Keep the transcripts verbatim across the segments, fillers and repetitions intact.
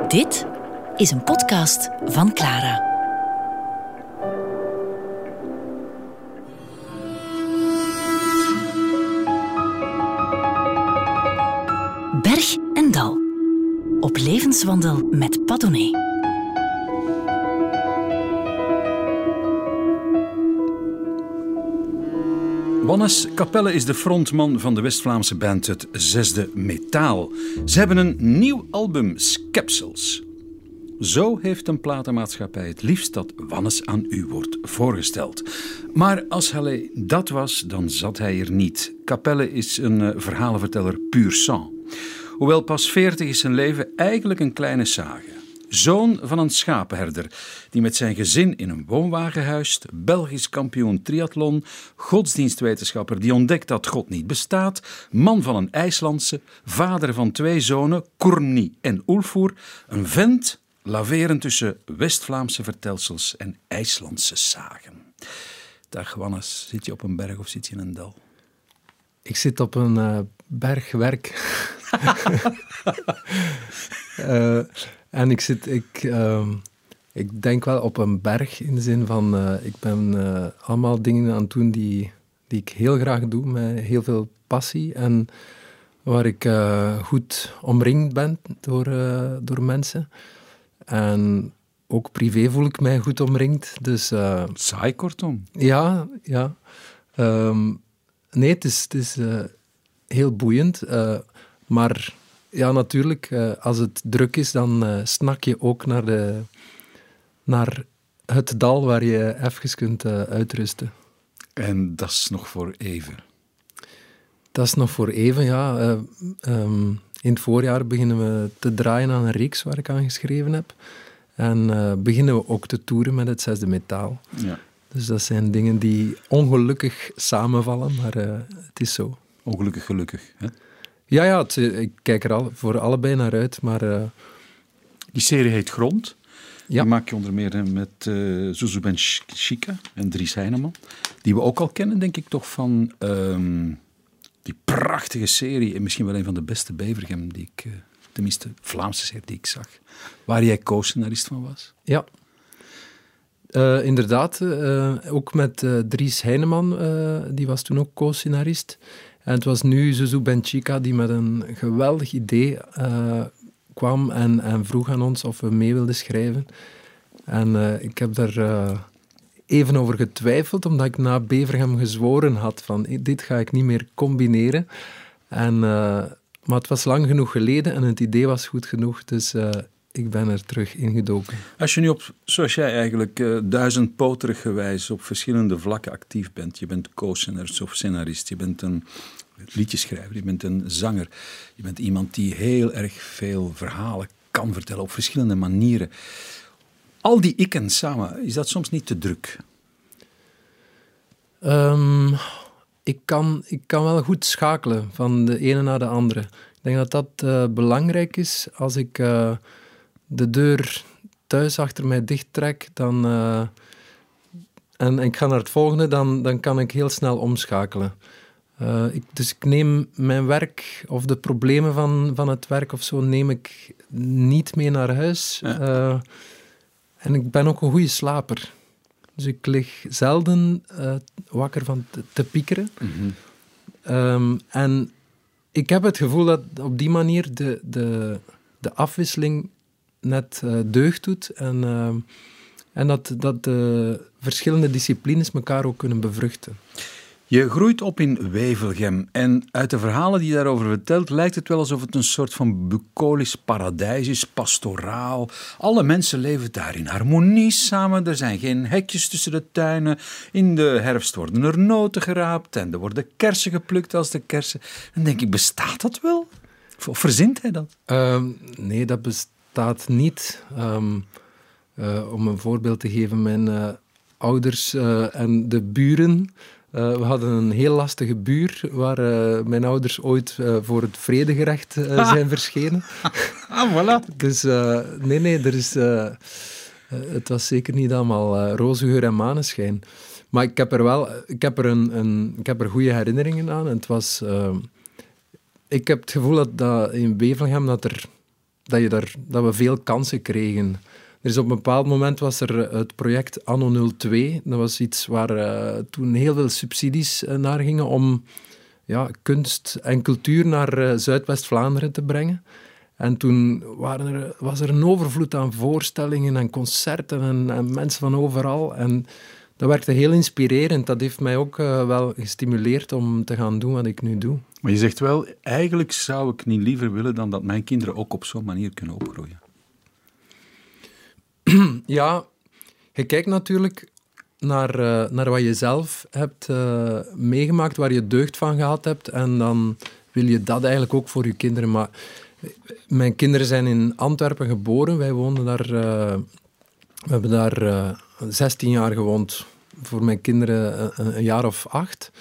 Dit is een podcast van Clara. Berg en dal. Op levenswandel met Padone. Wannes Capelle is de frontman van de West-Vlaamse band Het Zesde Metaal. Ze hebben een nieuw album, Skepsels. Zo heeft een platenmaatschappij het liefst dat Wannes aan u wordt voorgesteld. Maar als hij dat was, dan zat hij er niet. Capelle is een uh, verhalenverteller puur sang. Hoewel pas veertig is zijn leven eigenlijk een kleine sage. Zoon van een schapenherder die met zijn gezin in een woonwagen huist, Belgisch kampioen triathlon, godsdienstwetenschapper die ontdekt dat God niet bestaat, man van een IJslandse, vader van twee zonen, Kurni en Ulfur, een vent laverend tussen West-Vlaamse vertelsels en IJslandse sagen. Dag Wannes, zit je op een berg of zit je in een dal? Ik zit op een uh, bergwerk. uh, en ik zit, ik, uh, ik denk wel op een berg in de zin van, uh, ik ben uh, allemaal dingen aan het doen die, die ik heel graag doe, met heel veel passie en waar ik uh, goed omringd ben door, uh, door mensen. En ook privé voel ik mij goed omringd. Dus, uh, Saai kortom. Ja, ja. Um, nee, het is, het is uh, heel boeiend. Uh, maar ja, natuurlijk, uh, als het druk is, dan uh, snak je ook naar, de, naar het dal waar je even kunt uh, uitrusten. En dat is nog voor even? Dat is nog voor even, ja. Uh, um, in het voorjaar beginnen we te draaien aan een reeks waar ik aan geschreven heb. En uh, beginnen we ook te toeren met Het Zesde Metaal. Ja. Dus dat zijn dingen die ongelukkig samenvallen, maar uh, het is zo. Ongelukkig gelukkig, hè? Ja, ja het, ik kijk er al, voor allebei naar uit, maar... Uh... Die serie heet Grond. Ja. Die maak je onder meer met uh, Zuzu Benchika en Dries Heineman. Die we ook al kennen, denk ik toch, van um, die prachtige serie. En misschien wel een van de beste Bevergem die ik... Uh, tenminste, Vlaamse serie die ik zag. Waar jij co-scenarist van was. Ja. Uh, inderdaad, uh, ook met uh, Dries Heineman, uh, die was toen ook co-scenarist. En het was nu Zuzu Benchika die met een geweldig idee uh, kwam en, en vroeg aan ons of we mee wilden schrijven. En uh, ik heb daar uh, even over getwijfeld, omdat ik na Bevergem gezworen had van dit ga ik niet meer combineren. En, uh, maar het was lang genoeg geleden en het idee was goed genoeg, dus... Uh, Ik ben er terug ingedoken. Als je nu op, zoals jij eigenlijk, uh, duizendpoterig gewijs op verschillende vlakken actief bent. Je bent co-scenarist of scenarist, je bent een liedjeschrijver, je bent een zanger. Je bent iemand die heel erg veel verhalen kan vertellen op verschillende manieren. Al die ikken samen, is dat soms niet te druk? Um, ik, kan, ik kan wel goed schakelen van de ene naar de andere. Ik denk dat dat uh, belangrijk is als ik... Uh, de deur thuis achter mij dichttrek, dan, uh, en, en ik ga naar het volgende, dan, dan kan ik heel snel omschakelen. Uh, ik, dus ik neem mijn werk, of de problemen van, van het werk of zo, neem ik niet mee naar huis. Ja. Uh, en ik ben ook een goede slaper. Dus ik lig zelden uh, wakker van te, te piekeren. Mm-hmm. Um, en ik heb het gevoel dat op die manier de, de, de afwisseling net uh, deugd doet en, uh, en dat, dat de verschillende disciplines elkaar ook kunnen bevruchten. Je groeit op in Wevelgem en uit de verhalen die je daarover vertelt lijkt het wel alsof het een soort van bucolisch paradijs is, pastoraal. Alle mensen leven daar in harmonie samen, er zijn geen hekjes tussen de tuinen. In de herfst worden er noten geraapt en er worden kersen geplukt als de kersen. Dan denk ik, bestaat dat wel? Of verzint hij dat? Uh, nee, dat bestaat. staat niet. Um, uh, om een voorbeeld te geven, mijn uh, ouders uh, en de buren. Uh, we hadden een heel lastige buur waar uh, mijn ouders ooit uh, voor het vredegerecht uh, ah. zijn verschenen. Ah, voilà. Dus uh, nee, nee, er is, uh, uh, het was zeker niet allemaal uh, roze geur en maneschijn. Maar ik heb er wel ik heb er, een, een, ik heb er goede herinneringen aan. En het was, uh, ik heb het gevoel dat, dat in Wevelgem dat er dat, je daar, dat we veel kansen kregen. Er is op een bepaald moment was er het project Anno nul twee. Dat was iets waar uh, toen heel veel subsidies uh, naar gingen om ja, kunst en cultuur naar uh, Zuidwest-Vlaanderen te brengen. En toen waren er, was er een overvloed aan voorstellingen en concerten en, en mensen van overal. En dat werkte heel inspirerend. Dat heeft mij ook uh, wel gestimuleerd om te gaan doen wat ik nu doe. Maar je zegt wel, eigenlijk zou ik niet liever willen dan dat mijn kinderen ook op zo'n manier kunnen opgroeien. Ja, je kijkt natuurlijk naar, uh, naar wat je zelf hebt uh, meegemaakt, waar je deugd van gehad hebt. En dan wil je dat eigenlijk ook voor je kinderen. Maar mijn kinderen zijn in Antwerpen geboren. Wij woonden daar... Uh, we hebben daar uh, zestien jaar gewoond. Voor mijn kinderen een, een jaar of acht.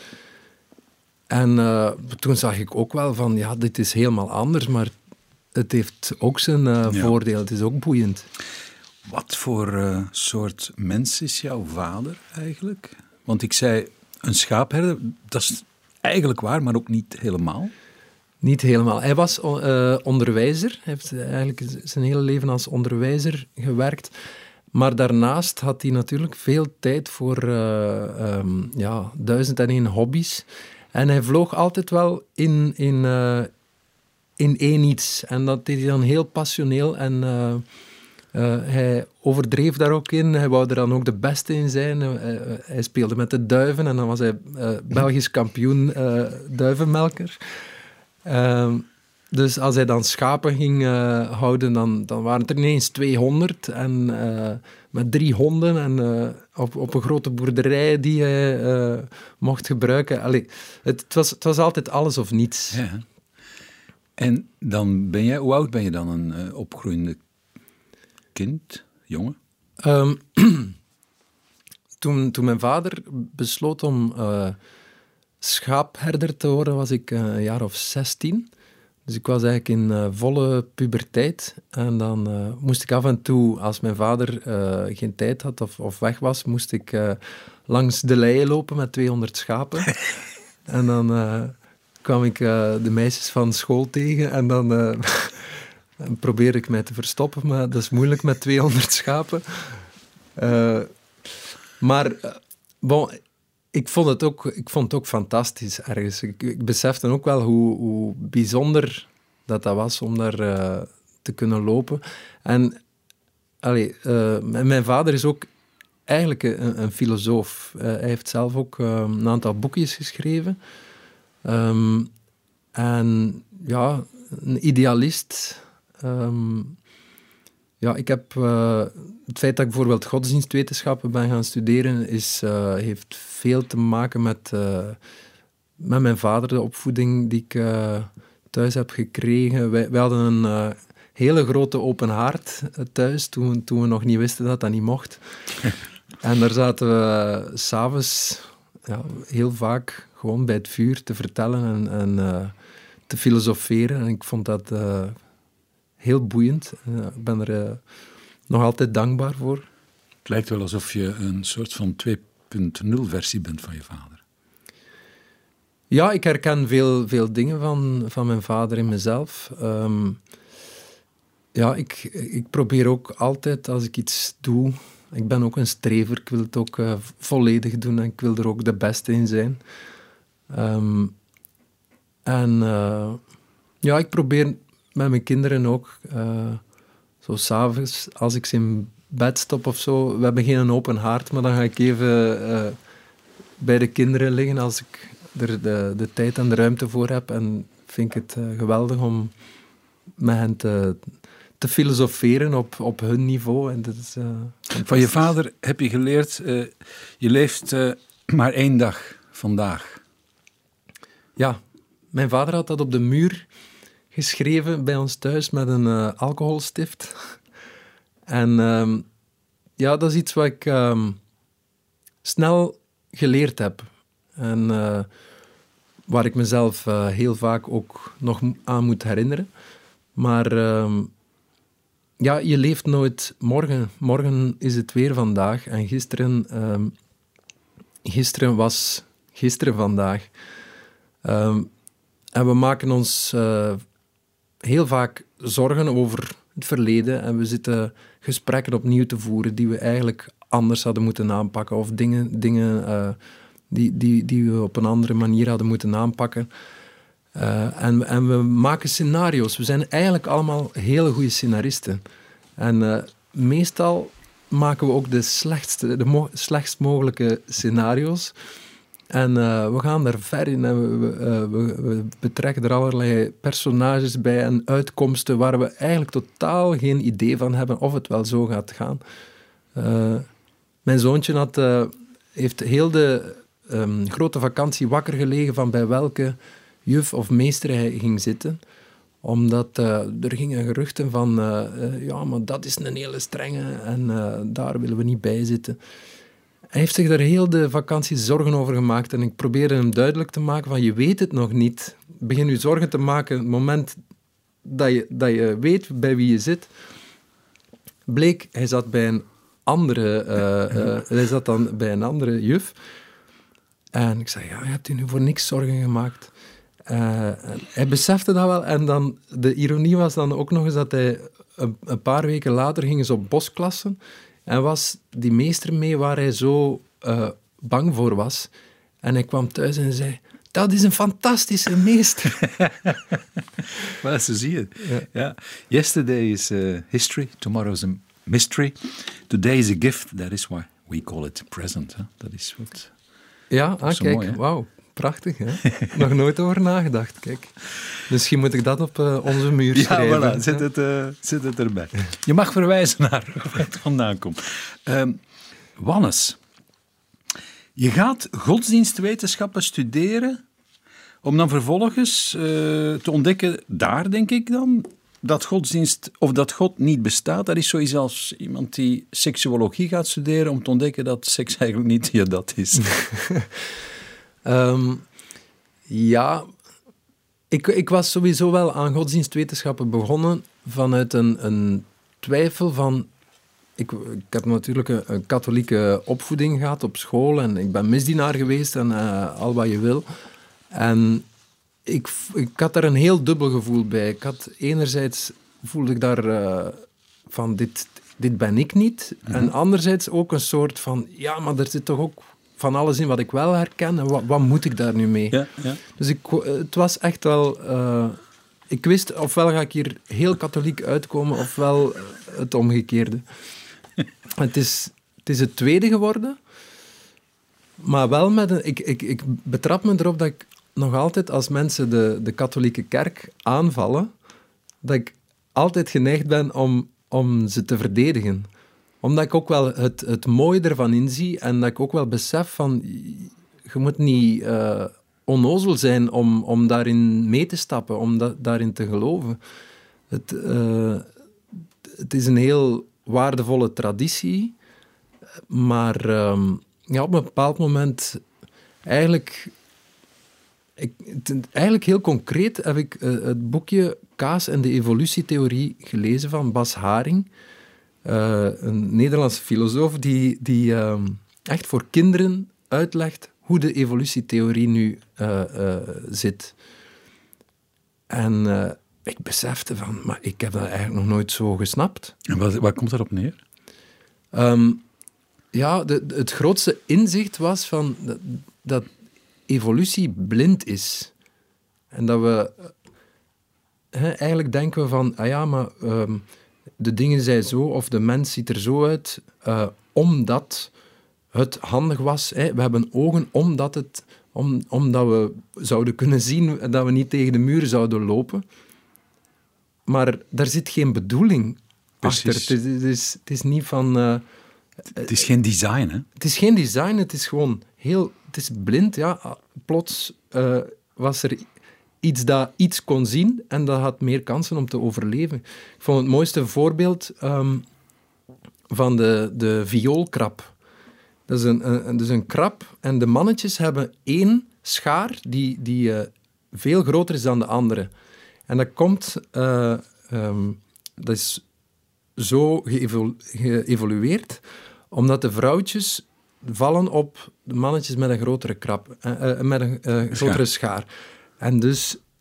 En uh, toen zag ik ook wel van, ja, dit is helemaal anders, maar het heeft ook zijn uh, ja. voordeel. Het is ook boeiend. Wat voor uh, soort mens is jouw vader eigenlijk? Want ik zei, een schaapherder, dat is eigenlijk waar, maar ook niet helemaal. Niet helemaal. Hij was uh, onderwijzer. Hij heeft eigenlijk zijn hele leven als onderwijzer gewerkt. Maar daarnaast had hij natuurlijk veel tijd voor uh, um, ja, duizend en één hobby's. En hij vloog altijd wel in, in, uh, in één iets. En dat deed hij dan heel passioneel. En uh, uh, hij overdreef daar ook in. Hij wou er dan ook de beste in zijn. Uh, uh, hij speelde met de duiven en dan was hij uh, Belgisch kampioen uh, duivenmelker. Uh, dus als hij dan schapen ging uh, houden, dan, dan waren het er ineens tweehonderd. En uh, met drie honden en uh, op, op een grote boerderij die hij uh, mocht gebruiken. Allee, het, het, was, het was altijd alles of niets. Ja. En dan ben jij, hoe oud ben je dan, een uh, opgroeiende kind, jongen? Um, toen, toen mijn vader besloot om uh, schaapherder te worden, was ik uh, een jaar of zestien. Dus ik was eigenlijk in uh, volle puberteit. En dan uh, moest ik af en toe, als mijn vader uh, geen tijd had of, of weg was, moest ik uh, langs de leien lopen met tweehonderd schapen. En dan uh, kwam ik uh, de meisjes van school tegen en dan uh, probeerde ik mij te verstoppen, maar dat is moeilijk met tweehonderd schapen. Uh, maar, uh, bon... Ik vond, het ook, ik vond het ook fantastisch ergens. Ik, ik besefte ook wel hoe, hoe bijzonder dat, dat was om daar uh, te kunnen lopen. En allee, uh, mijn vader is ook eigenlijk een, een filosoof. Uh, hij heeft zelf ook uh, een aantal boekjes geschreven. Um, en ja, een idealist. Um, Ja, ik heb uh, het feit dat ik bijvoorbeeld godsdienstwetenschappen ben gaan studeren, is, uh, heeft veel te maken met, uh, met mijn vader, de opvoeding die ik uh, thuis heb gekregen. Wij, wij hadden een uh, hele grote open haard thuis, toen, toen we nog niet wisten dat dat niet mocht. En daar zaten we uh, 's avonds ja, heel vaak gewoon bij het vuur te vertellen en, en uh, te filosoferen. En ik vond dat... Uh, Heel boeiend. Ik ben er uh, nog altijd dankbaar voor. Het lijkt wel alsof je een soort van twee punt nul versie bent van je vader. Ja, ik herken veel, veel dingen van, van mijn vader in mezelf. Um, ja, ik, ik probeer ook altijd, als ik iets doe... Ik ben ook een strever, ik wil het ook uh, volledig doen en ik wil er ook de beste in zijn. Um, en uh, ja, ik probeer... Met mijn kinderen ook. Uh, zo 's avonds, als ik ze in bed stop of zo. We hebben geen open haard, maar dan ga ik even uh, bij de kinderen liggen als ik er de, de tijd en de ruimte voor heb. En vind ik het uh, geweldig om met hen te, te filosoferen op, op hun niveau. En dat is, uh, van je vader heb je geleerd, uh, je leeft uh, maar één dag vandaag. Ja, mijn vader had dat op de muur geschreven bij ons thuis met een uh, alcoholstift. En um, ja, dat is iets wat ik um, snel geleerd heb. En uh, waar ik mezelf uh, heel vaak ook nog aan moet herinneren. Maar um, ja, je leeft nooit morgen. Morgen is het weer vandaag. En gisteren, um, gisteren was gisteren vandaag. Um, en we maken ons... Uh, heel vaak zorgen over het verleden en we zitten gesprekken opnieuw te voeren die we eigenlijk anders hadden moeten aanpakken of dingen, dingen uh, die, die, die we op een andere manier hadden moeten aanpakken. Uh, en, en we maken scenario's. We zijn eigenlijk allemaal hele goede scenaristen. En uh, meestal maken we ook de slechtste, de mo- slechtst mogelijke scenario's. En uh, we gaan daar ver in en we, uh, we, we betrekken er allerlei personages bij en uitkomsten waar we eigenlijk totaal geen idee van hebben of het wel zo gaat gaan. Uh, mijn zoontje had, uh, heeft heel de um, grote vakantie wakker gelegen van bij welke juf of meester hij ging zitten. Omdat uh, er gingen geruchten van, uh, uh, ja, maar dat is een hele strenge en uh, daar willen we niet bij zitten. Hij heeft zich daar heel de vakantie zorgen over gemaakt en ik probeerde hem duidelijk te maken van je weet het nog niet. Begin je zorgen te maken op het moment dat je, dat je weet bij wie je zit. Bleek, hij zat bij een andere, uh, uh, hij zat dan bij een andere juf. En ik zei, ja, je hebt je nu voor niks zorgen gemaakt. Uh, hij besefte dat wel en dan, de ironie was dan ook nog eens dat hij een, een paar weken later ging ze op bosklassen en was die meester mee waar hij zo uh, bang voor was. En hij kwam thuis en zei, dat is een fantastische meester. Well, zo zie je het. Ja. Ja. Yesterday is uh, history, tomorrow is a mystery. Today is a gift, that is why we call it present. Huh? Dat is wat... Ja, ah, zo kijk, mooi, hè? wauw. Prachtig, hè? Nog nooit over nagedacht, kijk. Misschien moet ik dat op uh, onze muur Ja, schrijven. voilà, zet het, uh, zet het erbij. Je mag verwijzen naar waar het vandaan komt. Um, Wannes, je gaat godsdienstwetenschappen studeren om dan vervolgens uh, te ontdekken, daar denk ik dan, dat godsdienst of dat God niet bestaat. Dat is zoiets als iemand die seksuologie gaat studeren om te ontdekken dat seks eigenlijk niet ja, dat is. Um, ja, ik, ik was sowieso wel aan godsdienstwetenschappen begonnen vanuit een, een twijfel van... Ik, ik heb natuurlijk een, een katholieke opvoeding gehad op school en ik ben misdienaar geweest en uh, al wat je wil. En ik, ik had daar een heel dubbel gevoel bij. Ik had enerzijds voelde ik daar uh, van dit, dit ben ik niet. Mm-hmm. En anderzijds ook een soort van, ja, maar er zit toch ook van alles in wat ik wel herken en wat, wat moet ik daar nu mee? Ja, ja. Dus ik, het was echt wel... Uh, ik wist, ofwel ga ik hier heel katholiek uitkomen, ofwel het omgekeerde. het, is, het is het tweede geworden, maar wel met een... Ik, ik, ik betrap me erop dat ik nog altijd, als mensen de, de katholieke kerk aanvallen, dat ik altijd geneigd ben om, om ze te verdedigen. Omdat ik ook wel het, het mooie ervan inzie en dat ik ook wel besef van... Je moet niet uh, onnozel zijn om, om daarin mee te stappen, om da, daarin te geloven. Het, uh, het is een heel waardevolle traditie, maar um, ja, op een bepaald moment... Eigenlijk, ik, het, eigenlijk heel concreet heb ik uh, het boekje Kaas en de evolutietheorie gelezen van Bas Haring... Uh, een Nederlandse filosoof die, die uh, echt voor kinderen uitlegt hoe de evolutietheorie nu uh, uh, zit. En uh, ik besefte van, maar ik heb dat eigenlijk nog nooit zo gesnapt. En wat, waar komt dat op neer? Um, ja, de, de, het grootste inzicht was van dat, dat evolutie blind is. En dat we... Uh, eigenlijk denken we van, ah ja, maar... Um, de dingen zijn zo, of de mens ziet er zo uit, uh, omdat het handig was. Hè. We hebben ogen omdat, het, om, omdat we zouden kunnen zien dat we niet tegen de muur zouden lopen. Maar daar zit geen bedoeling Precies. achter. Het is, het, is, het is niet van... Uh, het is geen design, hè? Het is geen design, het is gewoon heel... Het is blind, ja. Plots uh, was er... iets dat iets kon zien en dat had meer kansen om te overleven. Ik vond het mooiste voorbeeld um, van de, de vioolkrab. Dat is een, een, dat is een krab en de mannetjes hebben één schaar die, die uh, veel groter is dan de andere. En dat komt... Uh, um, dat is zo geëvolu- geëvolueerd omdat de vrouwtjes vallen op de mannetjes met een grotere krab, uh, uh, met een uh, grotere schaar. En dus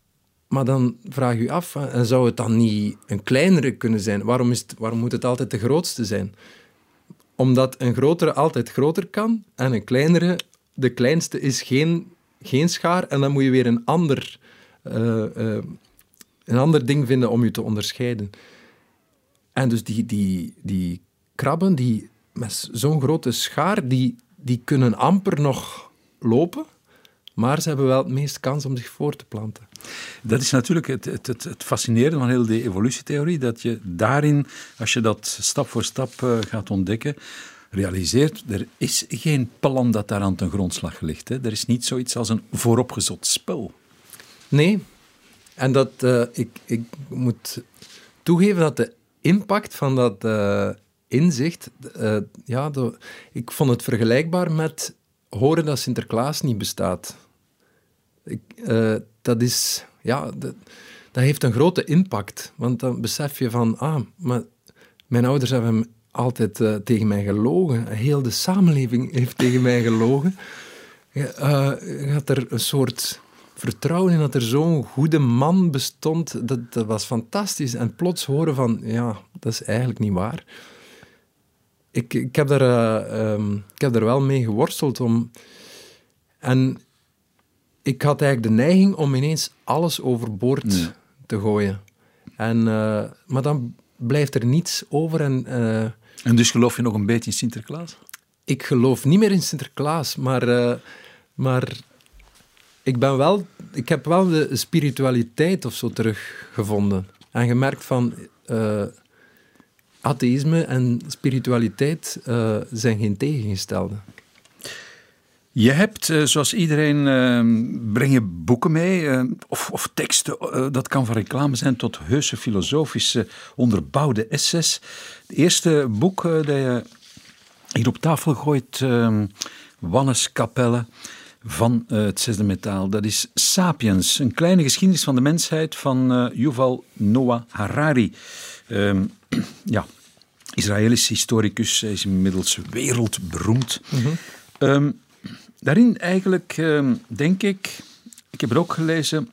maar dan vraag je je af, en zou het dan niet een kleinere kunnen zijn? Waarom, is het, waarom moet het altijd de grootste zijn? Omdat een grotere altijd groter kan en een kleinere, de kleinste is geen, geen schaar en dan moet je weer een ander, uh, uh, een ander ding vinden om je te onderscheiden. En dus die, die, die krabben die met zo'n grote schaar, die, die kunnen amper nog lopen, maar ze hebben wel het meest kans om zich voor te planten. Dat is natuurlijk het, het, het, het fascinerende van heel de evolutietheorie, dat je daarin, als je dat stap voor stap uh, gaat ontdekken, realiseert, er is geen plan dat daar aan ten grondslag ligt. Hè. Er is niet zoiets als een vooropgezot spel. Nee, en dat, uh, ik, ik moet toegeven dat de impact van dat uh, inzicht, uh, ja, de, ik vond het vergelijkbaar met horen dat Sinterklaas niet bestaat. Ik, uh, dat is, ja, dat, dat heeft een grote impact, want dan besef je van, ah, maar mijn ouders hebben altijd uh, tegen mij gelogen. Heel de samenleving heeft tegen mij gelogen. Uh, je had er een soort vertrouwen in dat er zo'n goede man bestond. Dat, dat was fantastisch. En plots horen van, ja, dat is eigenlijk niet waar. Ik, ik, heb, daar, uh, um, ik heb daar wel mee geworsteld. Om... En ik had eigenlijk de neiging om ineens alles overboord nee. te gooien. En, uh, maar dan blijft er niets over. En, uh, en dus geloof je nog een beetje in Sinterklaas? Ik geloof niet meer in Sinterklaas, maar, uh, maar ik, ben wel, ik heb wel de spiritualiteit of zo teruggevonden. En gemerkt van, uh, atheïsme en spiritualiteit uh, zijn geen tegengestelden. Je hebt, uh, zoals iedereen, uh, breng je boeken mee, uh, of, of teksten, uh, dat kan van reclame zijn tot heuse filosofische onderbouwde essays. Het eerste boek uh, dat je hier op tafel gooit, uh, Wannes Capelle, van uh, het zesde metaal, dat is Sapiens, een kleine geschiedenis van de mensheid van uh, Yuval Noah Harari. Uh, ja, Israëlisch historicus, hij is inmiddels wereldberoemd. Mm-hmm. Um, daarin eigenlijk, um, denk ik, ik heb het ook gelezen,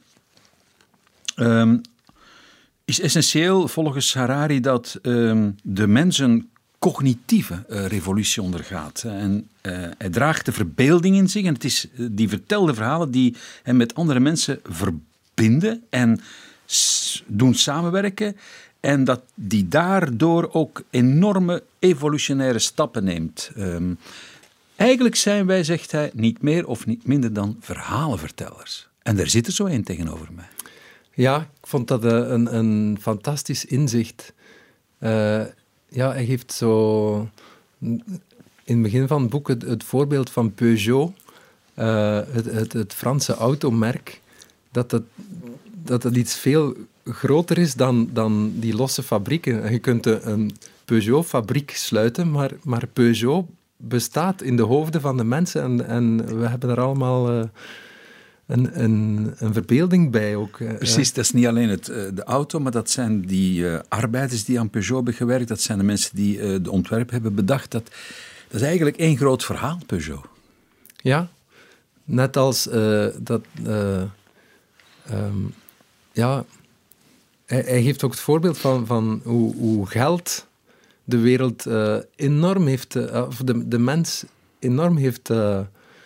um, is essentieel volgens Harari dat um, de mens een cognitieve uh, revolutie ondergaat. En uh, hij draagt de verbeelding in zich en het is uh, die vertelde verhalen die hem met andere mensen verbinden en s- doen samenwerken. En dat die daardoor ook enorme evolutionaire stappen neemt. Um, eigenlijk zijn wij, zegt hij, niet meer of niet minder dan verhalenvertellers. En daar zit er zo één tegenover mij. Ja, ik vond dat een, een fantastisch inzicht. Uh, ja, hij geeft zo in het begin van het boek het, het voorbeeld van Peugeot, uh, het, het, het Franse automerk, dat dat, dat dat iets veel groter is dan, dan die losse fabrieken. Je kunt een Peugeot-fabriek sluiten, maar, maar Peugeot bestaat in de hoofden van de mensen en, en we hebben er allemaal uh, een, een, een verbeelding bij ook. Precies, dat is niet alleen het, de auto, maar dat zijn die uh, arbeiders die aan Peugeot hebben gewerkt, dat zijn de mensen die uh, de ontwerp hebben bedacht. Dat, dat is eigenlijk één groot verhaal, Peugeot. Ja, net als uh, dat... Uh, um, ja... Hij, hij geeft ook het voorbeeld van, van hoe, hoe geld de wereld uh, enorm heeft, uh, of de, de mens enorm heeft uh,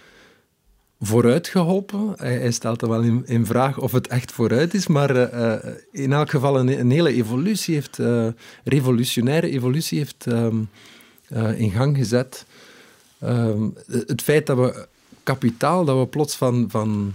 vooruit geholpen. Hij, hij stelt er wel in, in vraag of het echt vooruit is, maar uh, in elk geval een, een hele evolutie heeft, uh, revolutionaire evolutie heeft um, uh, in gang gezet. Um, het feit dat we kapitaal, dat we plots van, van,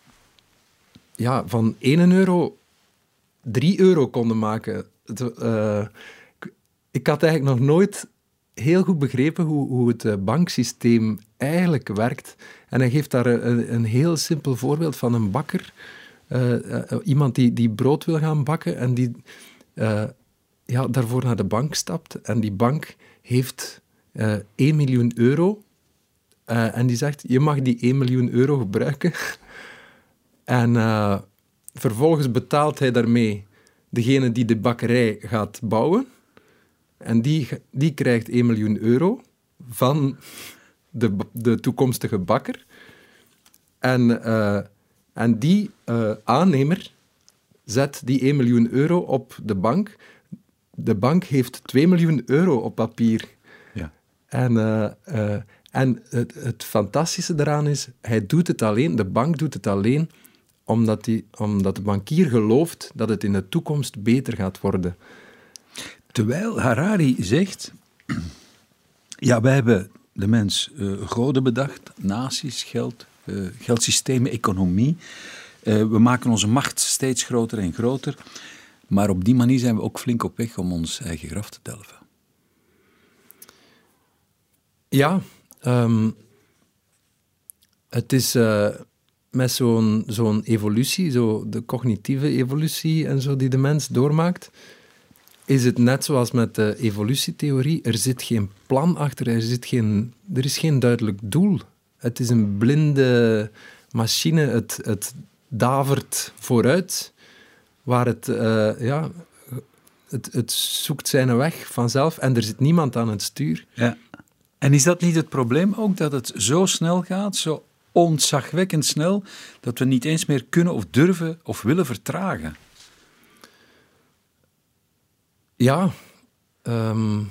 ja, van één euro drie euro konden maken. Het, uh, ik had eigenlijk nog nooit heel goed begrepen hoe, hoe het banksysteem eigenlijk werkt. En hij geeft daar een, een heel simpel voorbeeld van een bakker. Uh, uh, iemand die, die brood wil gaan bakken en die uh, ja, daarvoor naar de bank stapt. En die bank heeft uh, één miljoen euro. Uh, en die zegt, je mag die één miljoen euro gebruiken. en... Uh, Vervolgens betaalt hij daarmee degene die de bakkerij gaat bouwen. En die, die krijgt één miljoen euro van de, de toekomstige bakker. En, uh, en die uh, aannemer zet die één miljoen euro op de bank. De bank heeft twee miljoen euro op papier. Ja. En, uh, uh, en het, het fantastische daaraan is, hij doet het alleen, de bank doet het alleen, omdat, die, omdat de bankier gelooft dat het in de toekomst beter gaat worden. Terwijl Harari zegt, ja, wij hebben de mens uh, goden bedacht, naties, geld, uh, geldsystemen, economie. Uh, we maken onze macht steeds groter en groter. Maar op die manier zijn we ook flink op weg om ons eigen graf te delven. Ja, um, het is uh, met zo'n, zo'n evolutie, zo de cognitieve evolutie en zo die de mens doormaakt, is het net zoals met de evolutietheorie. Er zit geen plan achter, er, zit geen, er is geen duidelijk doel. Het is een blinde machine, het, het davert vooruit, waar het, uh, ja, het, het zoekt zijn weg vanzelf en er zit niemand aan het stuur. Ja. En is dat niet het probleem ook, dat het zo snel gaat, zo ontzagwekkend snel, dat we niet eens meer kunnen of durven of willen vertragen? Ja, um,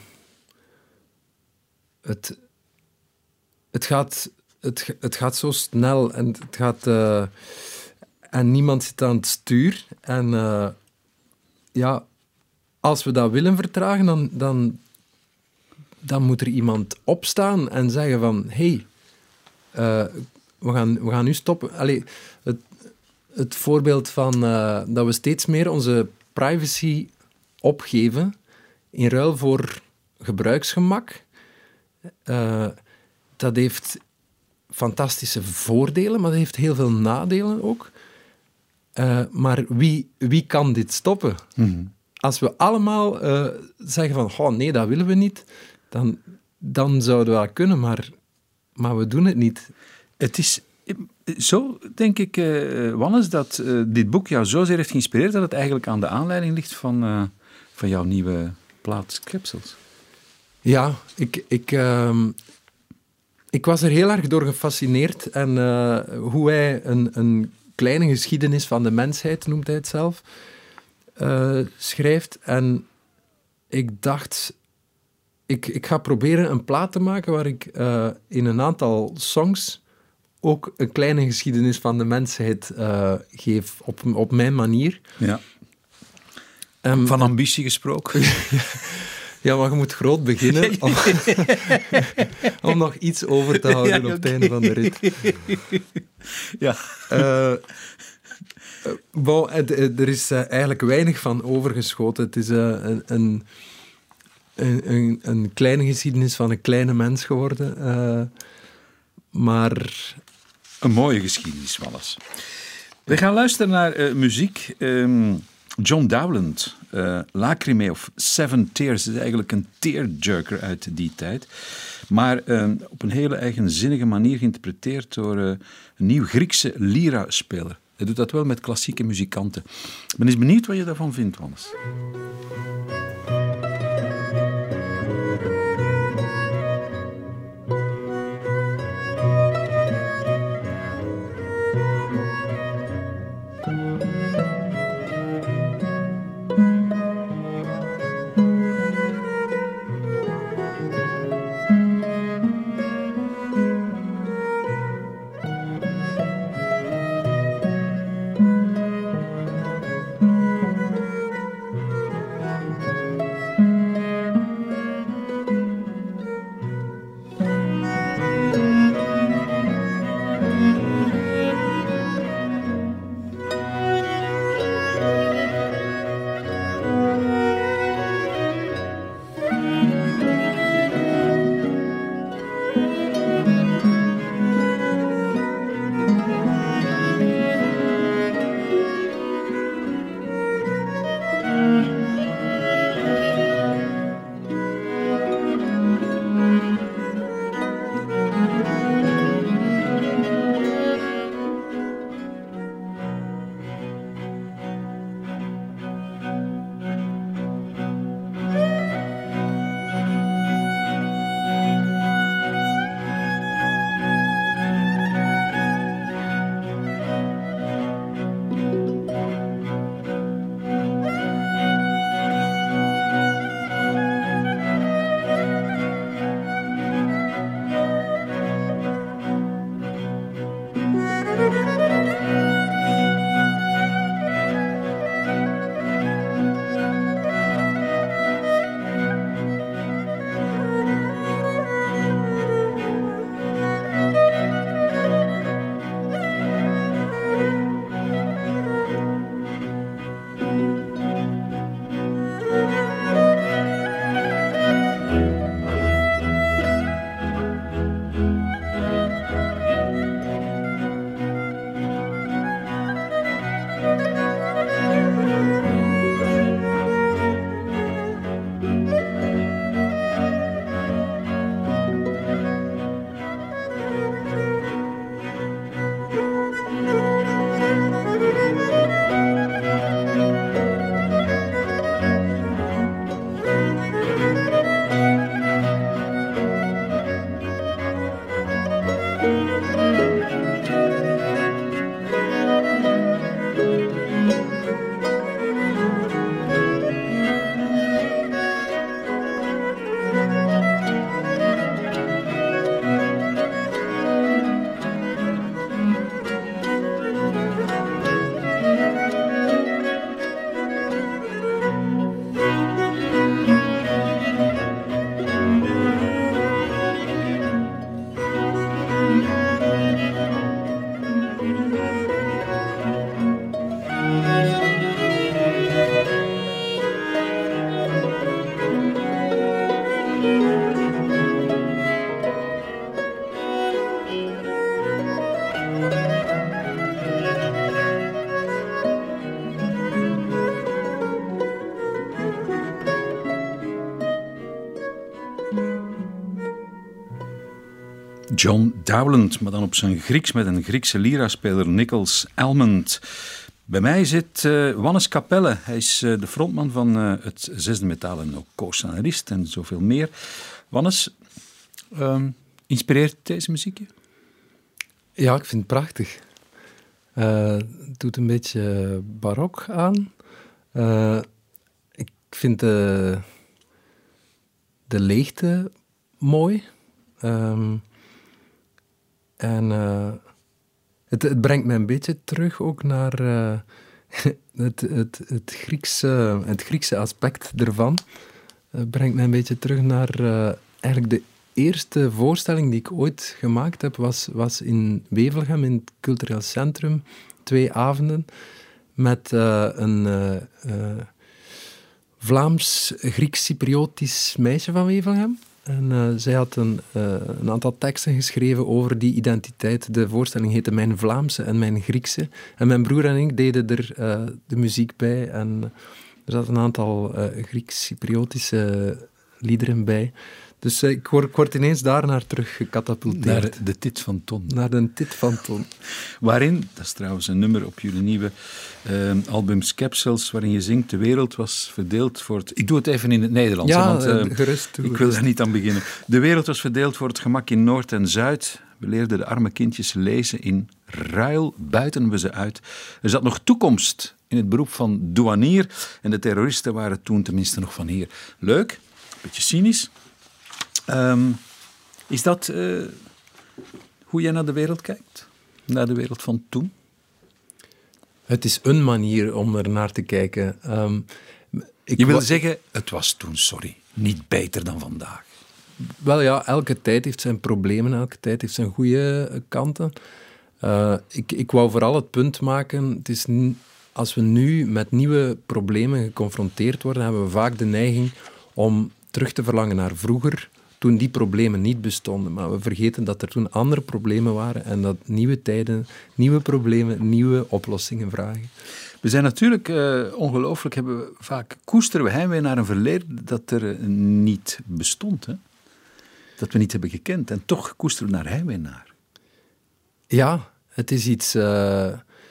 het, het, gaat, het, het gaat zo snel en, het gaat, uh, en niemand zit aan het stuur. En uh, ja, als we dat willen vertragen, dan, dan, dan moet er iemand opstaan en zeggen van, hé, hey, uh, we, gaan, we gaan nu stoppen. Allee, het, het voorbeeld van uh, dat we steeds meer onze privacy opgeven in ruil voor gebruiksgemak. Uh, dat heeft fantastische voordelen, maar dat heeft heel veel nadelen ook. Uh, maar wie, wie kan dit stoppen? Mm-hmm. Als we allemaal uh, zeggen van, oh nee, dat willen we niet, dan, dan zouden we dat kunnen, maar, maar we doen het niet. Het is zo, denk ik, uh, Wannes, dat uh, dit boek jou zozeer heeft geïnspireerd dat het eigenlijk aan de aanleiding ligt van... Uh, van jouw nieuwe plaat Capsules. Ja, ik, ik, uh, ik was er heel erg door gefascineerd. En uh, hoe hij een, een kleine geschiedenis van de mensheid, noemt hij het zelf, uh, schrijft. En ik dacht, ik, ik ga proberen een plaat te maken waar ik uh, in een aantal songs ook een kleine geschiedenis van de mensheid uh, geef, op, op mijn manier. Ja. Um, Van ambitie gesproken. Ja, maar je moet groot beginnen om, om nog iets over te houden ja, okay. op het einde van de rit. Ja. Uh, bon, er is uh, eigenlijk weinig van overgeschoten. Het is uh, een, een, een, een kleine geschiedenis van een kleine mens geworden. Uh, maar... Een mooie geschiedenis, Wannes. We gaan luisteren naar uh, muziek... Um, John Dowland, uh, Lacrimae of Seven Tears, is eigenlijk een tearjerker uit die tijd. Maar uh, op een hele eigenzinnige manier geïnterpreteerd door uh, een nieuw Griekse lira-speler. Hij doet dat wel met klassieke muzikanten. Ik ben eens benieuwd wat je daarvan vindt, Wannes. John Dowland, maar dan op zijn Grieks met een Griekse lira-speler, Nichols Almond. Bij mij zit uh, Wannes Capelle. Hij is uh, de frontman van uh, het Zesde Metaal en ook co-scenarist en zoveel meer. Wannes, um, inspireert deze muziek je? Ja, ik vind het prachtig. Uh, het doet een beetje barok aan. Uh, ik vind de, de leegte mooi. Um, en uh, het, het brengt mij een beetje terug ook naar uh, het, het, het, Griekse, het Griekse aspect ervan. Het brengt mij een beetje terug naar uh, eigenlijk de eerste voorstelling die ik ooit gemaakt heb, was, was in Wevelgem, in het cultureel centrum. Twee avonden met uh, een uh, uh, Vlaams-Grieks-Cypriotisch meisje van Wevelgem. En uh, zij had een, uh, een aantal teksten geschreven over die identiteit. De voorstelling heette Mijn Vlaamse en Mijn Griekse. En mijn broer en ik deden er uh, de muziek bij. En er zaten een aantal uh, Grieks-Cypriotische liederen bij. Dus uh, ik, word, ik word ineens daar naar terug gecatapulteerd. Naar de tit van Ton. Naar de tit van Ton. Waarin, dat is trouwens een nummer op jullie nieuwe uh, album Skepsels, waarin je zingt, de wereld was verdeeld voor het... Ik doe het even in het Nederlands. Ja, want, uh, gerust. Ik wil daar niet aan beginnen. De wereld was verdeeld voor het gemak in Noord en Zuid. We leerden de arme kindjes lezen. In ruil buiten we ze uit. Er zat nog toekomst in het beroep van douanier. En de terroristen waren toen tenminste nog van hier. Leuk, beetje cynisch. Um, is dat uh, hoe jij naar de wereld kijkt? Naar de wereld van toen? Het is een manier om er naar te kijken. Um, ik je wil wa- zeggen, het was toen, sorry, niet beter dan vandaag. Wel ja, elke tijd heeft zijn problemen, elke tijd heeft zijn goede kanten. Uh, ik, ik wou vooral het punt maken, het is n- als we nu met nieuwe problemen geconfronteerd worden, hebben we vaak de neiging om terug te verlangen naar vroeger, toen die problemen niet bestonden. Maar we vergeten dat er toen andere problemen waren en dat nieuwe tijden, nieuwe problemen, nieuwe oplossingen vragen. We zijn natuurlijk uh, ongelooflijk, hebben we vaak koesteren we heimwee naar een verleden dat er uh, niet bestond. Hè? Dat we niet hebben gekend. En toch koesteren we naar heimwee naar. Ja, het is iets, uh,